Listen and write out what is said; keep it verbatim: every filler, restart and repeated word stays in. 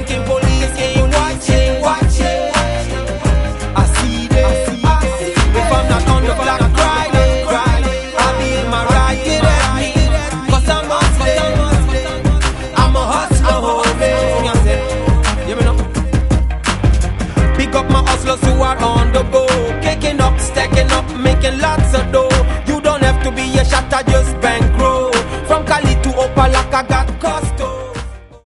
thinking police ain't watching, watching. I see them. If I'm not on the block crying, I'll be in my ride, get at me. Cause I'm hustling, I'm a hustler, homie. You know? Pick up my hustlers who are on the go, kicking up, stacking up, making lots of dough.